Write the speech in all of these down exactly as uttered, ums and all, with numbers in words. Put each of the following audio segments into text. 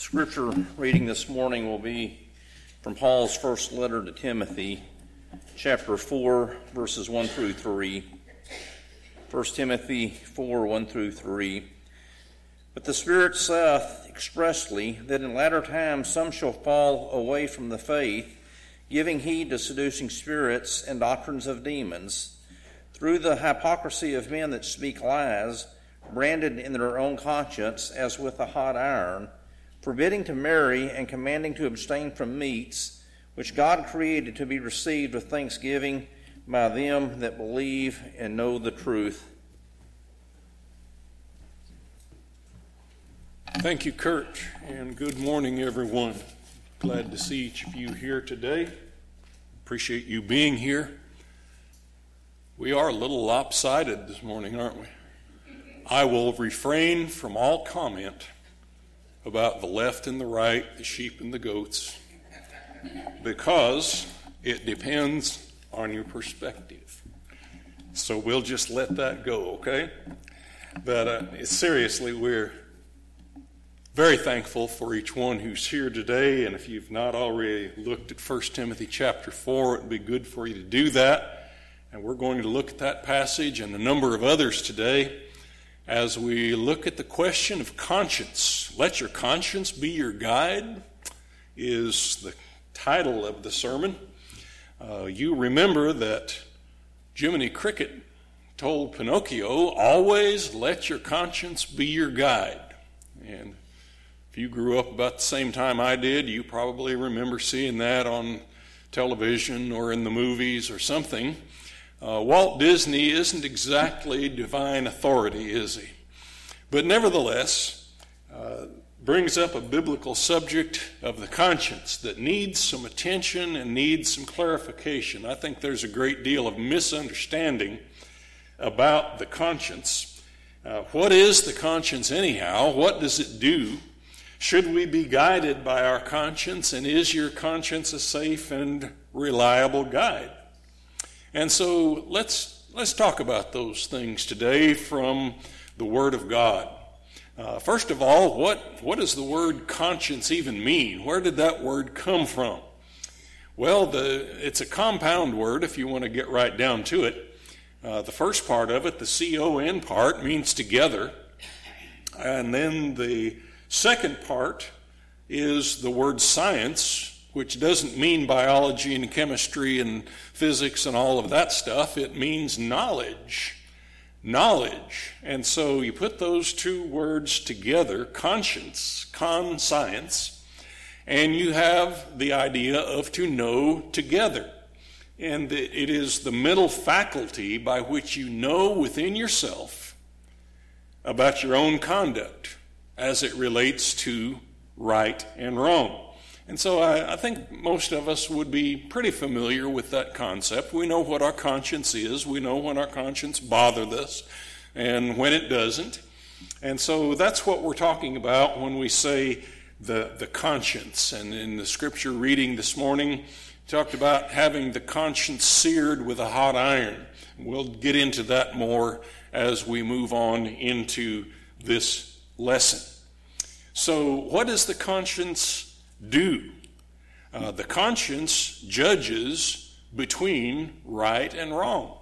Scripture reading this morning will be from Paul's first letter to Timothy, chapter four, verses one through three. First Timothy four, one through three. But the Spirit saith expressly that in latter times some shall fall away from the faith, giving heed to seducing spirits and doctrines of demons, through the hypocrisy of men that speak lies, branded in their own conscience as with a hot iron, forbidding to marry and commanding to abstain from meats, which God created to be received with thanksgiving by them that believe and know the truth. Thank you, Kurt, and good morning, everyone. Glad to see each of you here today. Appreciate you being here. We are a little lopsided this morning, aren't we? I will refrain from all comment about the left and the right, the sheep and the goats, because it depends on your perspective. So we'll just let that go, okay? But uh, seriously, we're very thankful for each one who's here today, and if you've not already looked at First Timothy chapter four, it would be good for you to do that. And we're going to look at that passage and a number of others today as we look at the question of conscience. Let your conscience be your guide is the title of the sermon. Uh, you remember that Jiminy Cricket told Pinocchio, always let your conscience be your guide. And if you grew up about the same time I did, you probably remember seeing that on television or in the movies or something. Uh, Walt Disney isn't exactly divine authority, is he? But nevertheless, uh, brings up a biblical subject of the conscience that needs some attention and needs some clarification. I think there's a great deal of misunderstanding about the conscience. Uh, what is the conscience anyhow? What does it do? Should we be guided by our conscience? And is your conscience a safe and reliable guide? And so let's let's talk about those things today from the Word of God. Uh, first of all, what, what does the word conscience even mean? Where did that word come from? Well, the, it's a compound word if you want to get right down to it. Uh, the first part of it, the C O N part, means together. And then the second part is the word science, which doesn't mean biology and chemistry and physics and all of that stuff. It means knowledge. Knowledge. And so you put those two words together, conscience, con-science, and you have the idea of to know together. And it is the mental faculty by which you know within yourself about your own conduct as it relates to right and wrong. And so I, I think most of us would be pretty familiar with that concept. We know what our conscience is. We know when our conscience bothers us and when it doesn't. And so that's what we're talking about when we say the, the conscience. And in the scripture reading this morning, talked about having the conscience seared with a hot iron. We'll get into that more as we move on into this lesson. So what does the conscience do? Uh, the conscience judges between right and wrong.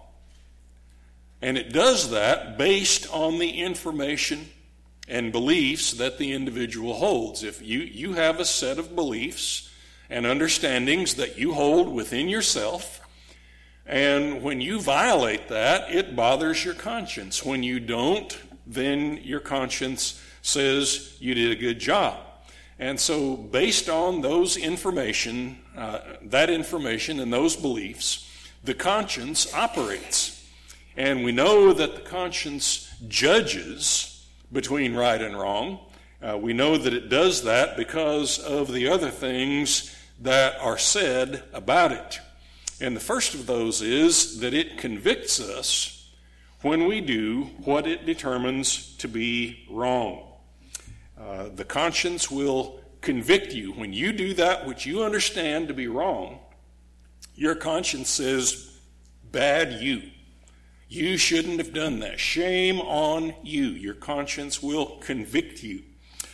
And it does that based on the information and beliefs that the individual holds. If you, you have a set of beliefs and understandings that you hold within yourself, and when you violate that, it bothers your conscience. When you don't, then your conscience says you did a good job. And so based on those information, uh, that information and those beliefs, the conscience operates. And we know that the conscience judges between right and wrong. Uh, we know that it does that because of the other things that are said about it. And the first of those is that it convicts us when we do what it determines to be wrong. Uh, the conscience will convict you. When you do that which you understand to be wrong, your conscience says, bad you. You shouldn't have done that. Shame on you. Your conscience will convict you.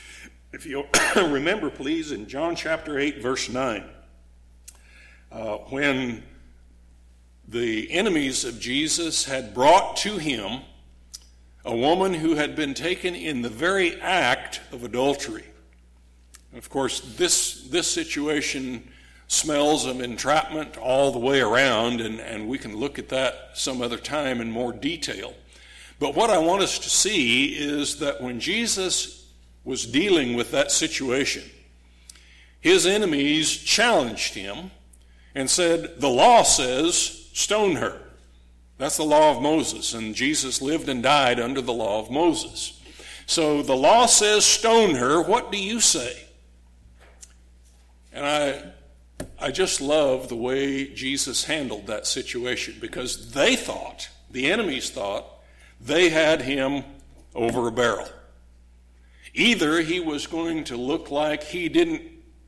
If you remember, please, in John chapter eight, verse nine, uh, when the enemies of Jesus had brought to him a woman who had been taken in the very act of adultery. Of course, this, this situation smells of entrapment all the way around, and, and we can look at that some other time in more detail. But what I want us to see is that when Jesus was dealing with that situation, his enemies challenged him and said, the law says, stone her. That's the law of Moses, and Jesus lived and died under the law of Moses. So the law says stone her. What do you say? And I I just love the way Jesus handled that situation, because they thought, the enemies thought, they had him over a barrel. Either he was going to look like he didn't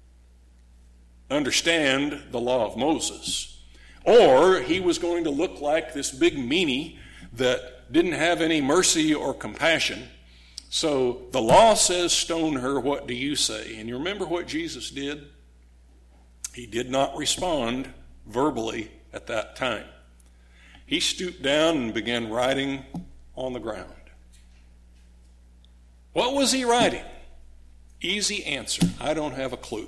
understand the law of Moses, or he was going to look like this big meanie that didn't have any mercy or compassion. So the law says stone her, what do you say? And you remember what Jesus did? He did not respond verbally at that time. He stooped down and began writing on the ground. What was he writing? Easy answer. I don't have a clue.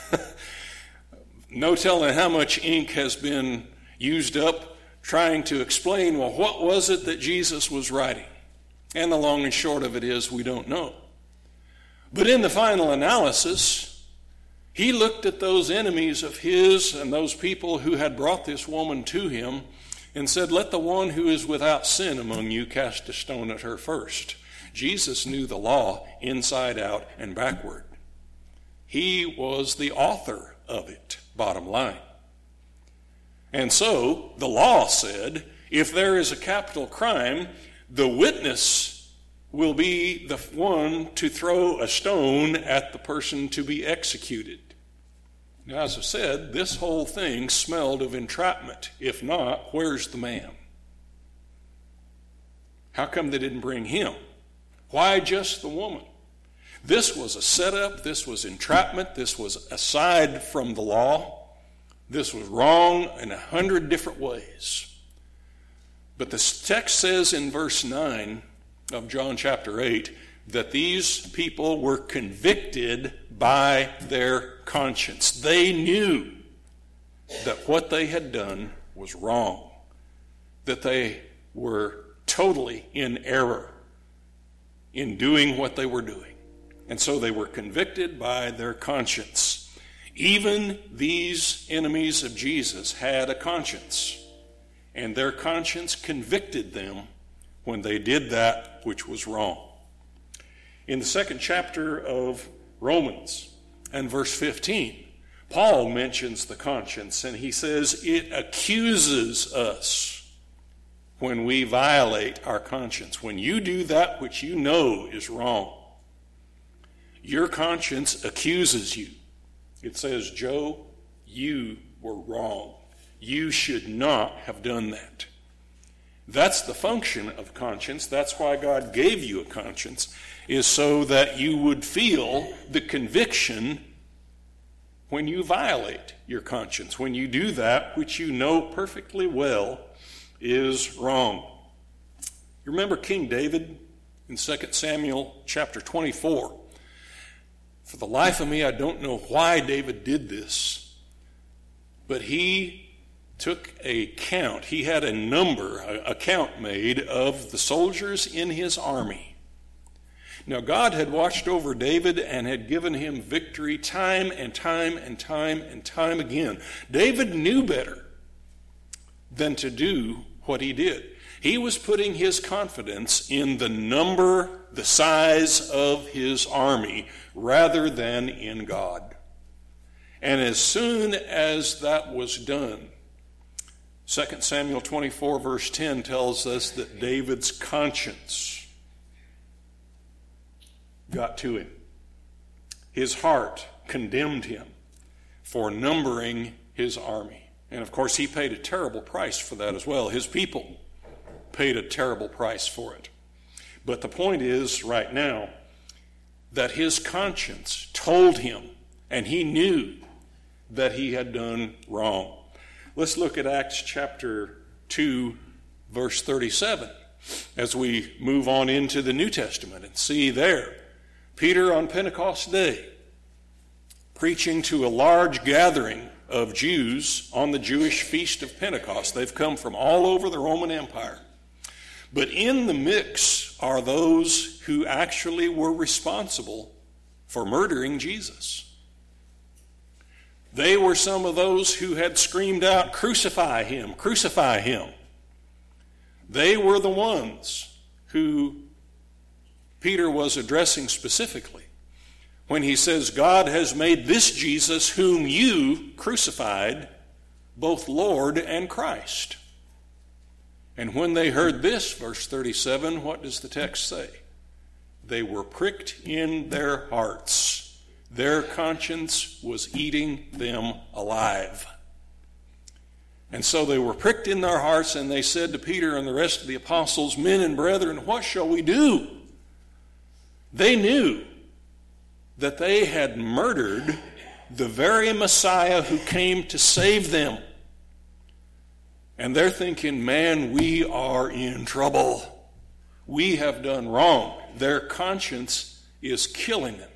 No telling how much ink has been used up trying to explain, well, what was it that Jesus was writing? And the long and short of it is, we don't know. But in the final analysis, he looked at those enemies of his and those people who had brought this woman to him and said, let the one who is without sin among you cast a stone at her first. Jesus knew the law inside out and backward. He was the author of it, bottom line. And so the law said, if there is a capital crime, the witness will be the one to throw a stone at the person to be executed. Now, as I said, this whole thing smelled of entrapment. If not, where's the man? How come they didn't bring him? Why just the woman? This was a setup. This was entrapment. This was aside from the law. This was wrong in a hundred different ways. But the text says in verse nine of John chapter eight that these people were convicted by their conscience. They knew that what they had done was wrong, that they were totally in error in doing what they were doing. And so they were convicted by their conscience. Even these enemies of Jesus had a conscience, and their conscience convicted them when they did that which was wrong. In the second chapter of Romans and verse fifteen, Paul mentions the conscience, and he says it accuses us when we violate our conscience. When you do that which you know is wrong, your conscience accuses you. It says, Joe, you were wrong. You should not have done that. That's the function of conscience. That's why God gave you a conscience, is so that you would feel the conviction when you violate your conscience, when you do that which you know perfectly well is wrong. You remember King David in Second Samuel chapter twenty-four. For the life of me, I don't know why David did this, but he took a count. He had a number, a count made of the soldiers in his army. Now, God had watched over David and had given him victory time and time and time and time again. David knew better than to do what he did. He was putting his confidence in the number, the size of his army, rather than in God. And as soon as that was done, Second Samuel twenty-four verse ten tells us that David's conscience got to him. His heart condemned him for numbering his army. And of course, he paid a terrible price for that as well. His people paid a terrible price for it. But the point is, right now, that his conscience told him, and he knew that he had done wrong. Let's look at Acts chapter two, verse thirty-seven, as we move on into the New Testament and see there Peter on Pentecost Day preaching to a large gathering of Jews on the Jewish feast of Pentecost. They've come from all over the Roman Empire. But in the mix are those who actually were responsible for murdering Jesus. They were some of those who had screamed out, "Crucify him, crucify him." They were the ones who Peter was addressing specifically when he says, "God has made this Jesus whom you crucified both Lord and Christ." And when they heard this, verse thirty-seven, what does the text say? They were pricked in their hearts. Their conscience was eating them alive. And so they were pricked in their hearts, and they said to Peter and the rest of the apostles, "Men and brethren, what shall we do?" They knew that they had murdered the very Messiah who came to save them. And they're thinking, man, we are in trouble. We have done wrong. Their conscience is killing them.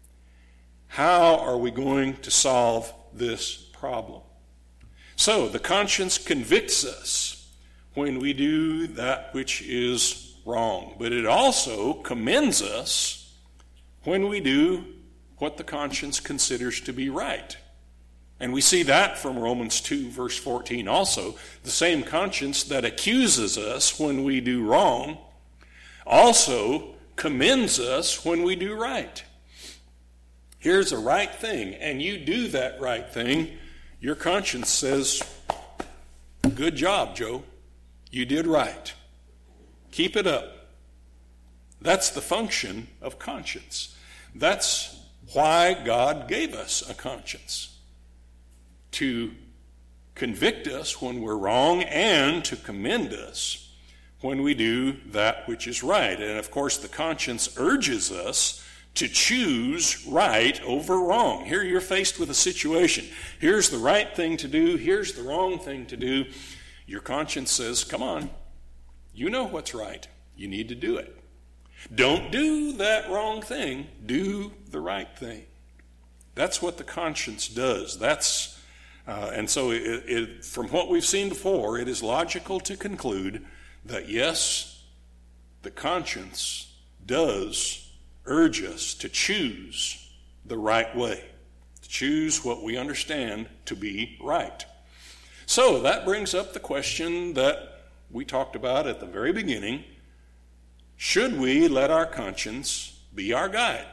How are we going to solve this problem? So the conscience convicts us when we do that which is wrong, but it also commends us when we do what the conscience considers to be right. And we see that from Romans two, verse fourteen also. The same conscience that accuses us when we do wrong also commends us when we do right. Here's a right thing, and you do that right thing. Your conscience says, "Good job, Joe. You did right. Keep it up." That's the function of conscience. That's why God gave us a conscience, to convict us when we're wrong and to commend us when we do that which is right. And of course, the conscience urges us to choose right over wrong. Here you're faced with a situation. Here's the right thing to do. Here's the wrong thing to do. Your conscience says, come on, you know what's right. You need to do it. Don't do that wrong thing. Do the right thing. That's what the conscience does. That's uh, and so it, it, from what we've seen before, it is logical to conclude that yes, the conscience does urge us to choose the right way, to choose what we understand to be right. So that brings up the question that we talked about at the very beginning. Should we let our conscience be our guide?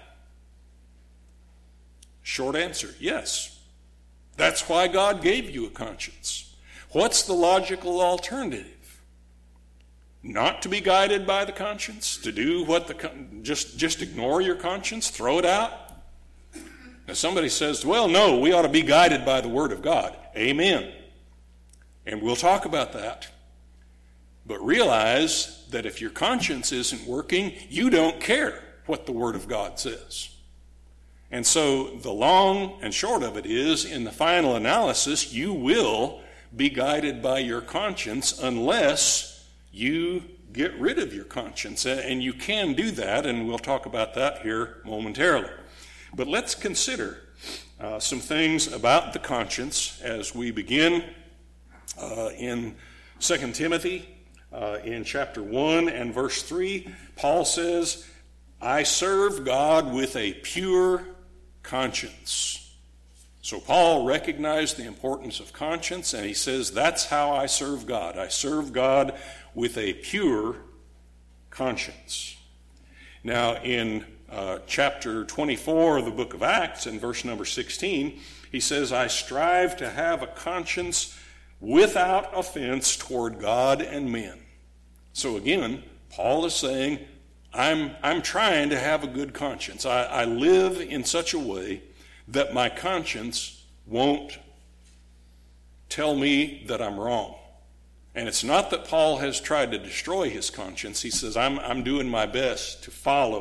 Short answer, yes. That's why God gave you a conscience. What's the logical alternative? Not to be guided by the conscience, to do what the just just ignore your conscience, throw it out. Now somebody says, well, no, we ought to be guided by the Word of God. Amen. And we'll talk about that. But realize that if your conscience isn't working, you don't care what the Word of God says. And so the long and short of it is, in the final analysis, you will be guided by your conscience unless you get rid of your conscience. And you can do that, and we'll talk about that here momentarily. But let's consider uh, some things about the conscience as we begin uh, in Second Timothy. Uh, in chapter one and verse three, Paul says, I serve God with a pure conscience. So Paul recognized the importance of conscience, and he says, that's how I serve God. I serve God with a pure conscience. Now, in uh, chapter twenty-four of the book of Acts, in verse number sixteen, he says, I strive to have a conscience without offense toward God and men. So again, Paul is saying, I'm, I'm trying to have a good conscience. I, I live in such a way that my conscience won't tell me that I'm wrong. And it's not that Paul has tried to destroy his conscience. He says, I'm, I'm doing my best to follow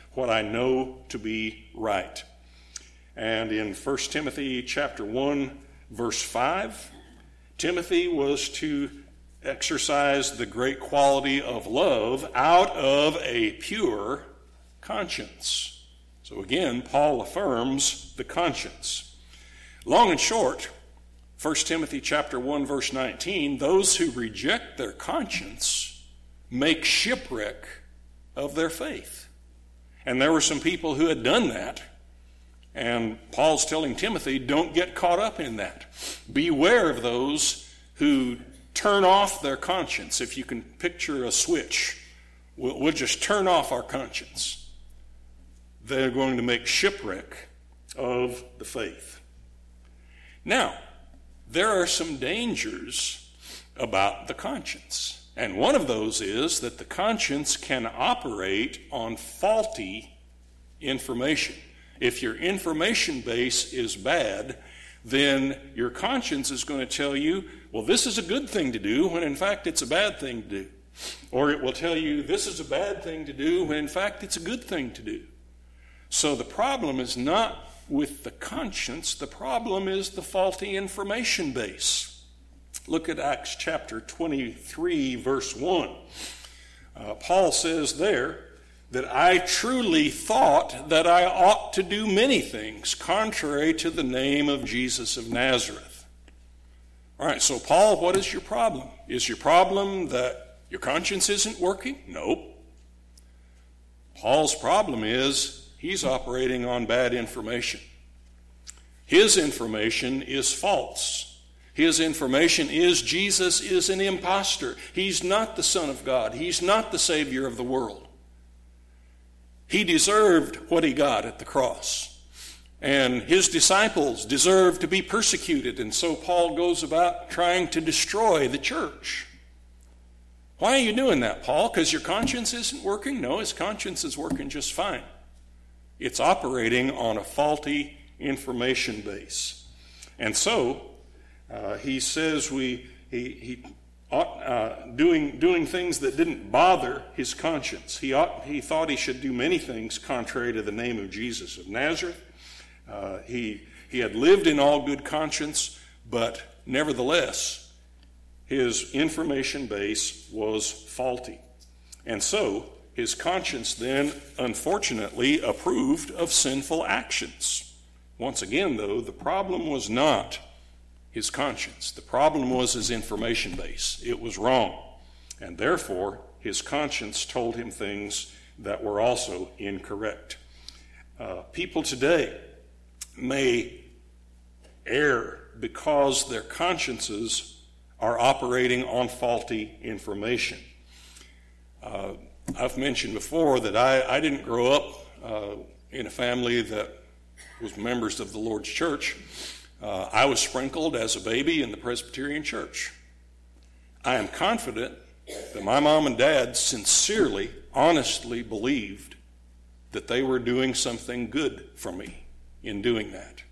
what I know to be right. And in First Timothy chapter one, verse five, Timothy was to exercise the great quality of love out of a pure conscience. So again, Paul affirms the conscience. Long and short, First Timothy chapter one, verse nineteen, those who reject their conscience make shipwreck of their faith. And there were some people who had done that. And Paul's telling Timothy, don't get caught up in that. Beware of those who turn off their conscience. If you can picture a switch, we'll, we'll just turn off our conscience. They're going to make shipwreck of the faith. Now, there are some dangers about the conscience. And one of those is that the conscience can operate on faulty information. If your information base is bad, then your conscience is going to tell you, well, this is a good thing to do, when in fact it's a bad thing to do. Or it will tell you, this is a bad thing to do, when in fact it's a good thing to do. So the problem is not with the conscience, the problem is the faulty information base. Look at Acts chapter twenty-three, verse one. Uh, Paul says there, that I truly thought that I ought to do many things contrary to the name of Jesus of Nazareth. All right, so Paul, what is your problem? Is your problem that your conscience isn't working? Nope. Paul's problem is he's operating on bad information. His information is false. His information is Jesus is an imposter. He's not the Son of God. He's not the Savior of the world. He deserved what he got at the cross. And his disciples deserved to be persecuted. And so Paul goes about trying to destroy the church. Why are you doing that, Paul? Because your conscience isn't working? No, his conscience is working just fine. It's operating on a faulty information base. And so uh, he says we he he ought, uh, doing doing things that didn't bother his conscience. He ought he thought he should do many things contrary to the name of Jesus of Nazareth. Uh, he he had lived in all good conscience, but nevertheless, his information base was faulty, and so his conscience then, unfortunately, approved of sinful actions. Once again, though, the problem was not his conscience. The problem was his information base. It was wrong. And therefore, his conscience told him things that were also incorrect. Uh, people today may err because their consciences are operating on faulty information. Uh, I've mentioned before that I, I didn't grow up uh, in a family that was members of the Lord's church. Uh, I was sprinkled as a baby in the Presbyterian church. I am confident that my mom and dad sincerely, honestly believed that they were doing something good for me in doing that.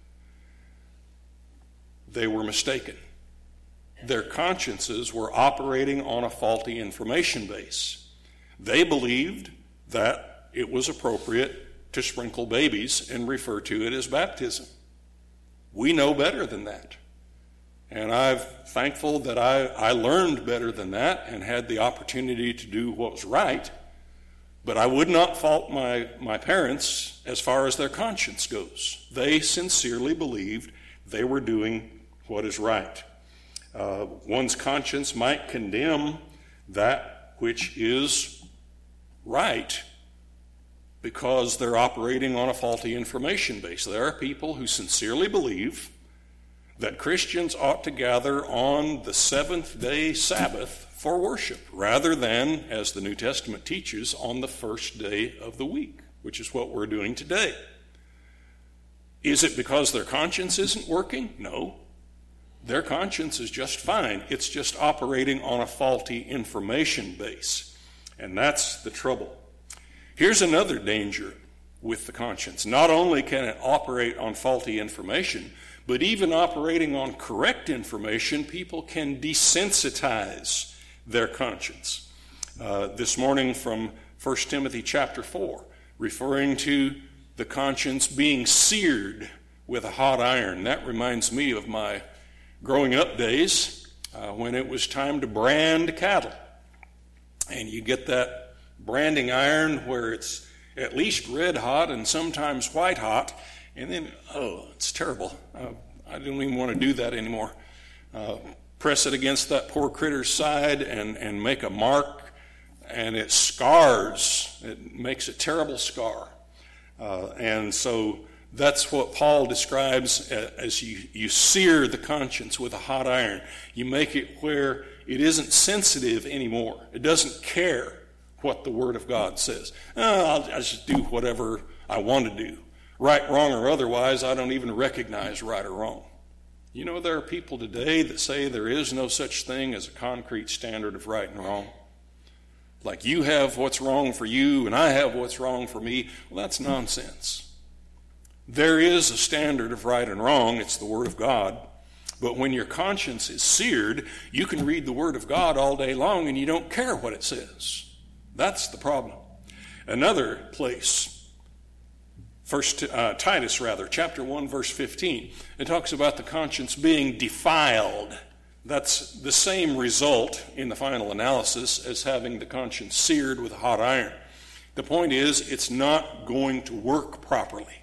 They were mistaken. Their consciences were operating on a faulty information base. They believed that it was appropriate to sprinkle babies and refer to it as baptism. We know better than that. And I'm thankful that I, I learned better than that and had the opportunity to do what was right. But I would not fault my, my parents as far as their conscience goes. They sincerely believed they were doing what is right. Uh, one's conscience might condemn that which is right because they're operating on a faulty information base. There are people who sincerely believe that Christians ought to gather on the seventh day Sabbath for worship, rather than, as the New Testament teaches, on the first day of the week, which is what we're doing today. Is it because their conscience isn't working? No. Their conscience is just fine. It's just operating on a faulty information base. And that's the trouble. Here's another danger with the conscience. Not only can it operate on faulty information, but even operating on correct information, people can desensitize their conscience. Uh, this morning from First Timothy chapter four, referring to the conscience being seared with a hot iron. That reminds me of my growing up days uh, when it was time to brand cattle. And you get that branding iron where it's at least red hot and sometimes white hot, and then, oh, it's terrible. Uh, I don't even want to do that anymore. Uh, press it against that poor critter's side and, and make a mark, and it scars. It makes a terrible scar. Uh, and so that's what Paul describes as you, you sear the conscience with a hot iron. You make it where it isn't sensitive anymore. It doesn't care what the Word of God says. Oh, I'll, I'll just do whatever I want to do. Right, wrong, or otherwise, I don't even recognize right or wrong. You know, there are people today that say there is no such thing as a concrete standard of right and wrong. Like you have what's wrong for you and I have what's wrong for me. Well, that's nonsense. There is a standard of right and wrong. It's the Word of God. But when your conscience is seared, you can read the Word of God all day long and you don't care what it says. That's the problem. Another place, First uh, Titus, rather, chapter one, verse fifteen, it talks about the conscience being defiled. That's the same result in the final analysis as having the conscience seared with a hot iron. The point is, it's not going to work properly.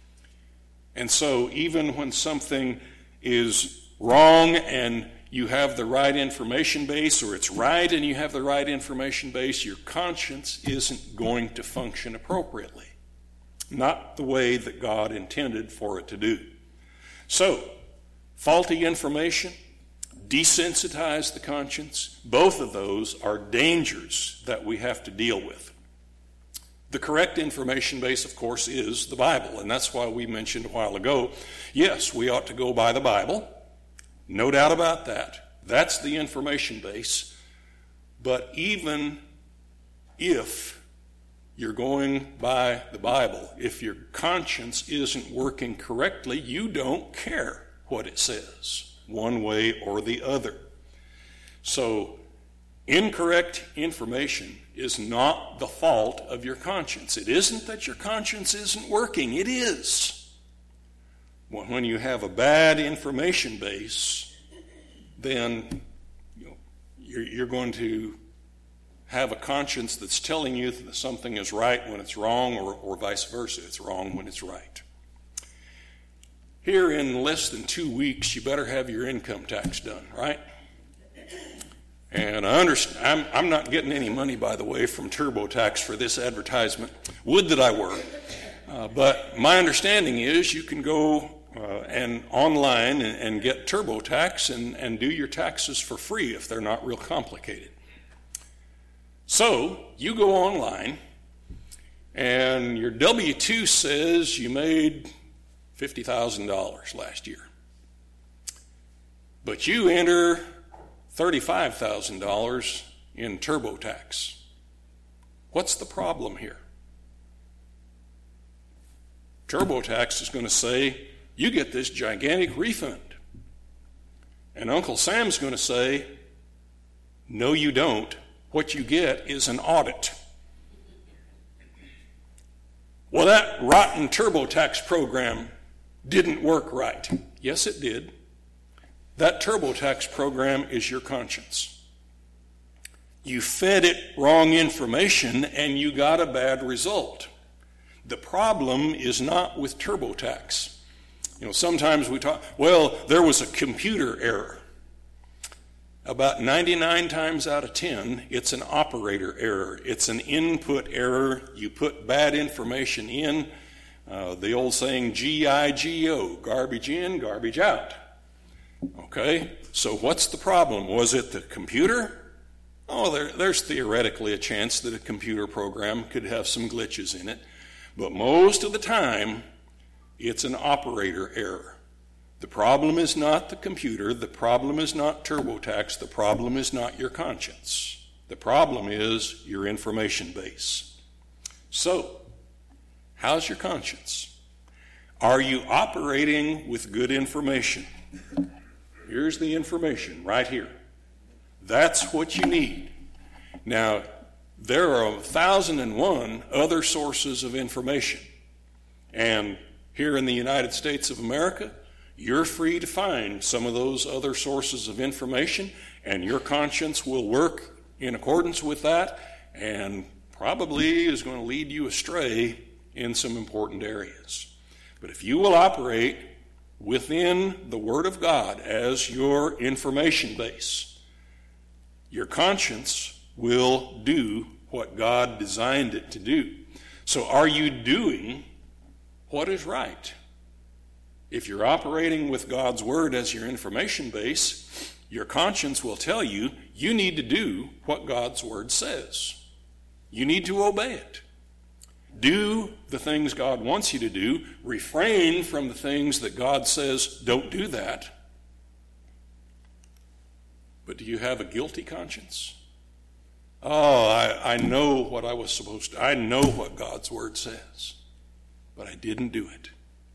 And so even when something is wrong and you have the right information base, or it's right and you have the right information base, your conscience isn't going to function appropriately. Not the way that God intended for it to do. So, faulty information, desensitize the conscience, both of those are dangers that we have to deal with. The correct information base, of course, is the Bible, and that's why we mentioned a while ago, yes, we ought to go by the Bible. No doubt about that. That's the information base. But even if you're going by the Bible, if your conscience isn't working correctly, you don't care what it says, one way or the other. So, incorrect information is not the fault of your conscience. It isn't that your conscience isn't working. It is. When you have a bad information base, then you know, you're, you're going to have a conscience that's telling you that something is right when it's wrong, or, or vice versa. It's wrong when it's right. Here in less than two weeks, you better have your income tax done, right? And I understand, I'm, I'm not getting any money, by the way, from TurboTax for this advertisement. Would that I were. Uh, but my understanding is you can go uh, and online and, and get TurboTax and, and do your taxes for free if they're not real complicated. So you go online and your W two says you made fifty thousand dollars last year. But you enter thirty-five thousand dollars in TurboTax. What's the problem here? TurboTax is going to say, you get this gigantic refund. And Uncle Sam's going to say, no, you don't. What you get is an audit. Well, that rotten TurboTax program didn't work right. Yes, it did. That TurboTax program is your conscience. You fed it wrong information and you got a bad result. The problem is not with TurboTax. You know, sometimes we talk, well, there was a computer error. About ninety-nine times out of ten, it's an operator error. It's an input error. You put bad information in. Uh, the old saying, G I G O, garbage in, garbage out. Okay, so what's the problem? Was it the computer? Oh, there, there's theoretically a chance that a computer program could have some glitches in it. But most of the time, it's an operator error. The problem is not the computer. The problem is not TurboTax. The problem is not your conscience. The problem is your information base. So, how's your conscience? Are you operating with good information? Here's the information right here. That's what you need. Now, there are a thousand and one other sources of information. And here in the United States of America, you're free to find some of those other sources of information, and your conscience will work in accordance with that, and probably is going to lead you astray in some important areas. But if you will operate within the Word of God as your information base, your conscience will do what God designed it to do. So are you doing what is right? If you're operating with God's Word as your information base, your conscience will tell you you need to do what God's Word says. You need to obey it. Do the things God wants you to do. Refrain from the things that God says, don't do that. But do you have a guilty conscience? Oh, I, I know what I was supposed to. I know what God's Word says, but I didn't do it.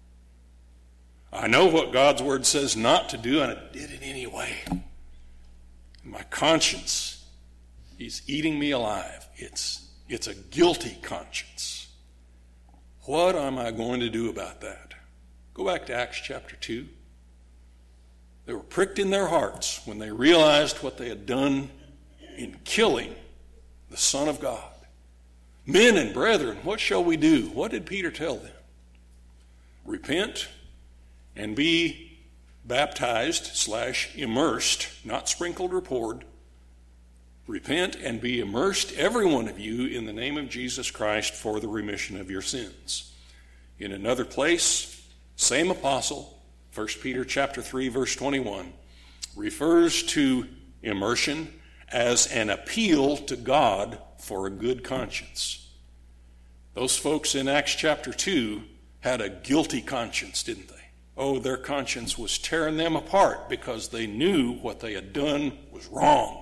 I know what God's Word says not to do, and I did it anyway. My conscience is eating me alive. It's, it's a guilty conscience. What am I going to do about that? Go back to Acts chapter two. They were pricked in their hearts when they realized what they had done in killing the Son of God. Men and brethren, what shall we do? What did Peter tell them? Repent and be baptized slash immersed, not sprinkled or poured. Repent and be immersed, every one of you, in the name of Jesus Christ for the remission of your sins. In another place, same apostle, First Peter chapter three, verse twenty-one, refers to immersion as an appeal to God for a good conscience. Those folks in Acts chapter two had a guilty conscience, didn't they? Oh, their conscience was tearing them apart because they knew what they had done was wrong.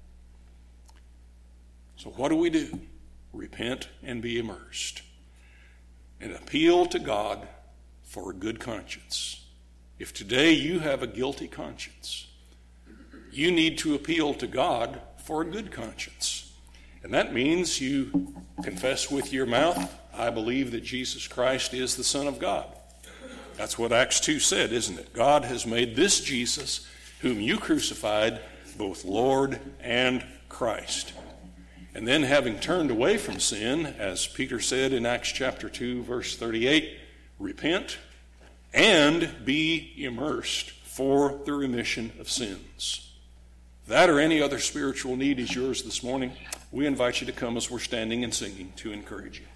So what do we do? Repent and be immersed. And appeal to God for a good conscience. If today you have a guilty conscience, you need to appeal to God for a good conscience. And that means you confess with your mouth, I believe that Jesus Christ is the Son of God. That's what Acts two said, isn't it? God has made this Jesus, whom you crucified, both Lord and Christ. And then, having turned away from sin, as Peter said in Acts chapter two, verse thirty-eight, repent and be immersed for the remission of sins. That or any other spiritual need is yours this morning. We invite you to come as we're standing and singing to encourage you.